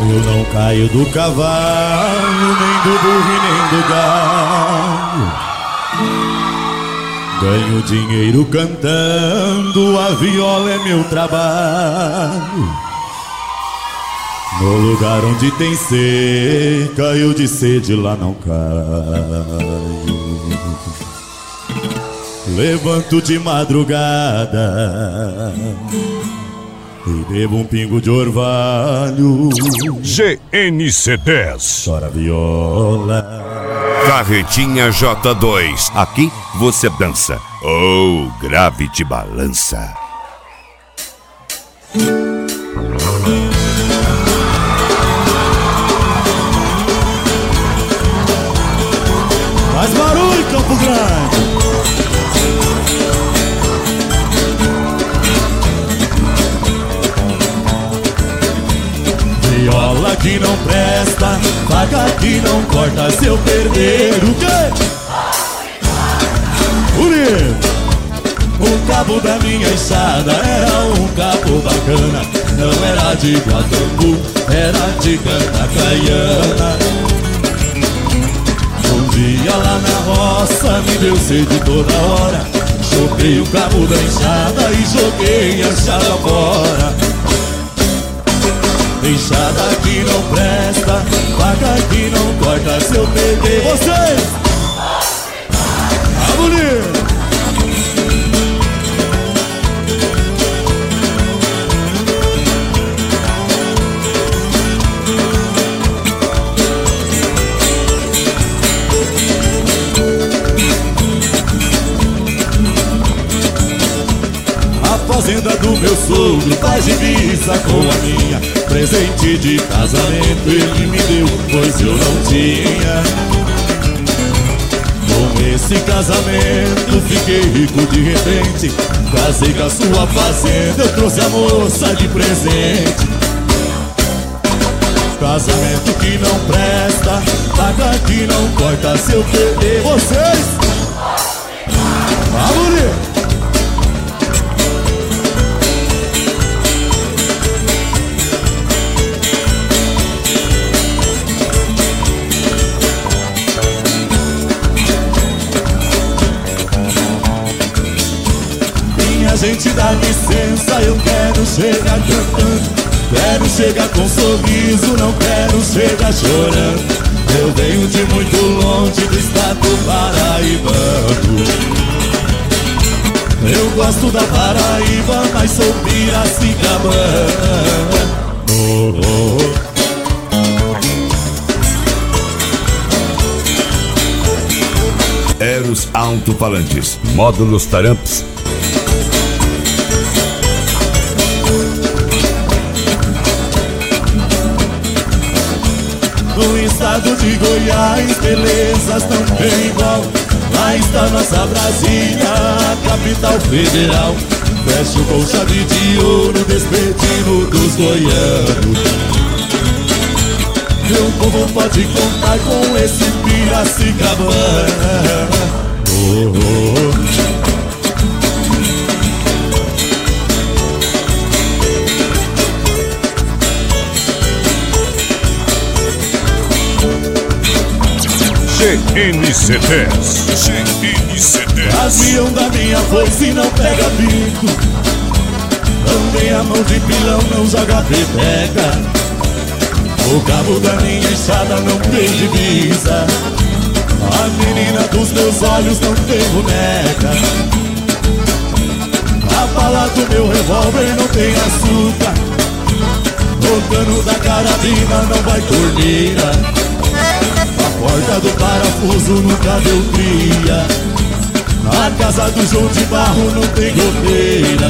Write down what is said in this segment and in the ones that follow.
Eu não caio do cavalo, nem do burro e nem do galo. Ganho dinheiro cantando, a viola é meu trabalho. No lugar onde tem seca, eu de sede lá não caio. Levanto de madrugada e bebo um pingo de orvalho. GNC10 chora viola. Carretinha J2. Aqui você dança ou grave te balança. Faz barulho, Campo Grande. Viola que não presta, faca que não corta, se eu perder o quê? Bonito! O cabo da minha enxada era um cabo bacana. Não era de guatambu, era de cantacaiana. Um dia lá na roça me deu sede toda hora. Choquei o cabo da enxada e joguei a enxada fora. Enxada que não presta, faca que não corta, se eu perder vocês. Ah, bonito! A fazenda do meu sogro faz divisa com a minha. Presente de casamento ele me deu, pois eu não tinha. Com esse casamento fiquei rico de repente. Casei com a sua fazenda, eu trouxe a moça de presente. Casamento que não presta, faca que não corta, se eu perder vocês. Vamos, bonito! Gente, dá licença, eu quero chegar cantando. Quero chegar com sorriso, não quero chegar chorando. Eu venho de muito longe do estado paraibano. Eu gosto da Paraíba, mas sou piracicabana. Oh, oh, oh. Eros Alto-Falantes, módulos Taramps. No estado de Goiás, belezas não tem igual. Lá está nossa Brasília, a capital federal. Fecho com chave de ouro, despedindo dos goianos. Meu povo pode contar com esse Piracicabana. Oh, oh, oh. GNC10 Avião da minha foice não pega bico. Andei a mão de pilão, não joga pepeca. O cabo da minha enxada não tem divisa. A menina dos meus olhos não tem boneca. A bala do meu revólver não tem açúcar. O cano da carabina não vai torneira. A porta do parafuso nunca deu cria. A casa do João de Barro não tem goteira.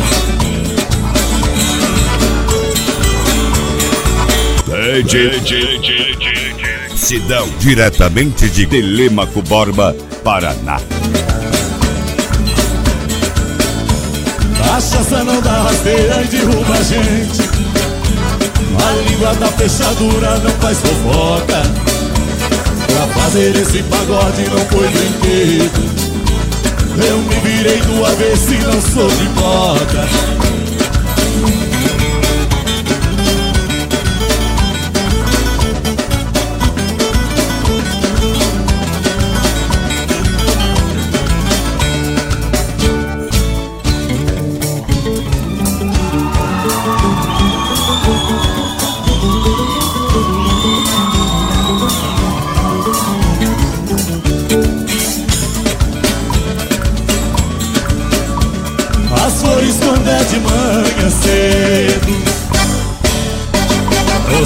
Cidão diretamente de Telêmaco Borba, Paraná. Cachaça não dá rasteira e derruba a gente. A língua da fechadura não faz fofoca. Pra fazer esse pagode não foi brinquedo. Eu me virei do avesso e não sou pipoca.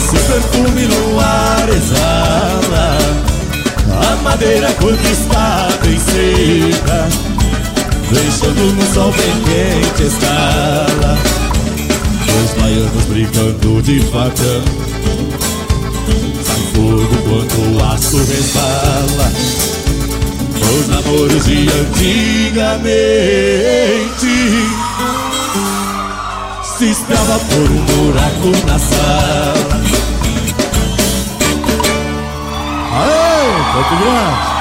seu perfume no ar exala a madeira conquistada em seca, deixando no sol bem quente escala. Dois baianos brincando de facão, sai fogo quando o aço resbala. Os namoros de antigamente se estrava por um buraco na sala. Aê, Campo Grande!